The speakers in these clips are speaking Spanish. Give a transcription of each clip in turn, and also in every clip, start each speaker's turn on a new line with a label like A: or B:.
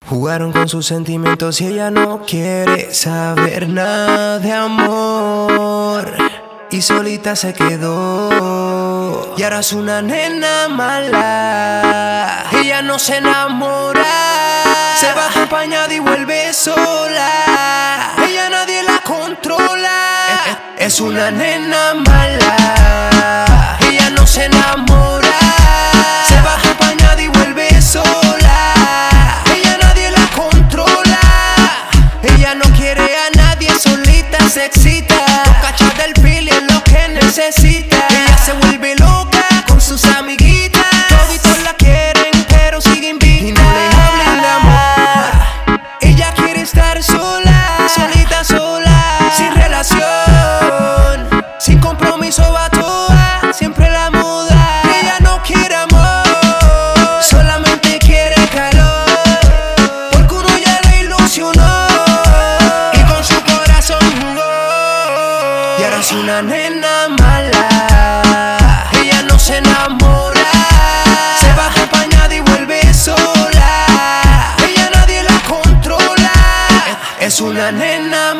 A: Jugaron con sus sentimientos y ella no quiere saber nada de amor. Y solita se quedó. Y ahora es una nena mala. Ella no se enamora. Se va acompañada y vuelve sola. Ella nadie la controla. Es una nena mala. Ella no se enamora. Se va acompañada y vuelve sola. Ella nadie la controla. Ella no quiere a nadie, solita se excita. Cachar del fili es lo que necesita. Ella se vuelve loca con sus amiguitas. Toditos la quieren pero siguen invicta. Y no le hablen de amor. Ella quiere estar sola, solita sola, sin relación, sin compromiso, va toda, siempre la muda. Ella no quiere amor, solamente quiere calor, porque uno ya la ilusionó y con su corazón jugó. Y ahora es una nena mala. Ella no se enamora. Se va acompañada y vuelve sola. Ella nadie la controla. Es una nena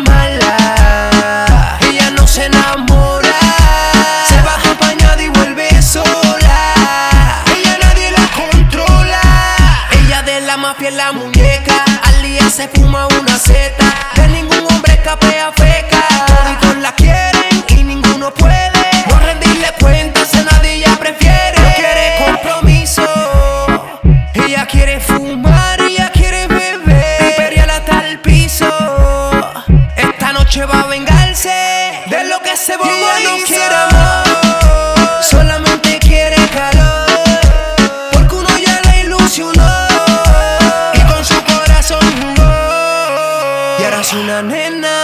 A: mala. Ella no se enamora. Se va acompañada y vuelve sola. Ella nadie la controla. Ella de la mafia es la muñeca. Al día se fuma una seta. De ningún hombre escapea feca. Toditos la quieren y ninguno puede. No rendirle cuentas a nadie, ella prefiere. No quiere compromiso. Ella quiere fumar, ella quiere beber y perrear hasta el piso. Esta noche va a vengarse de lo que se volvió. Ella no quiere amor, solamente quiere calor, porque uno ya la ilusionó y con su corazón jugó. Y ahora es una nena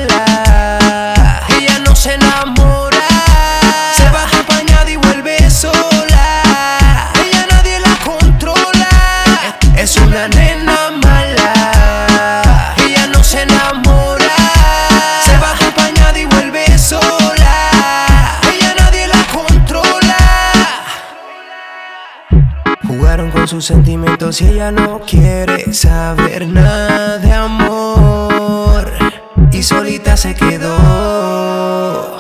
A: mala. Ella no se enamora. Se va acompañada y vuelve sola. Ella nadie la controla. Es una nena mala. Ella no se enamora. Se va acompañada y vuelve sola. Ella nadie la controla. Jugaron con sus sentimientos y ella no quiere saber nada de amor. Y solita se quedó.